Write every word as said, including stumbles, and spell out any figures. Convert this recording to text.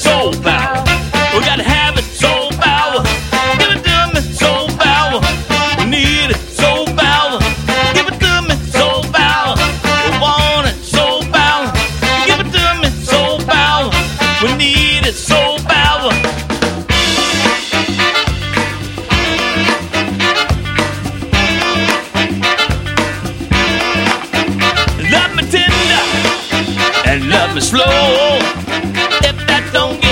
soul power. We gotta have it soul power. Give it to me soul power. We need it soul power. Give it to me soul power. We want it soul power. Give it to me soul power. We need it soul power. Love me tender and love me slow. If that don't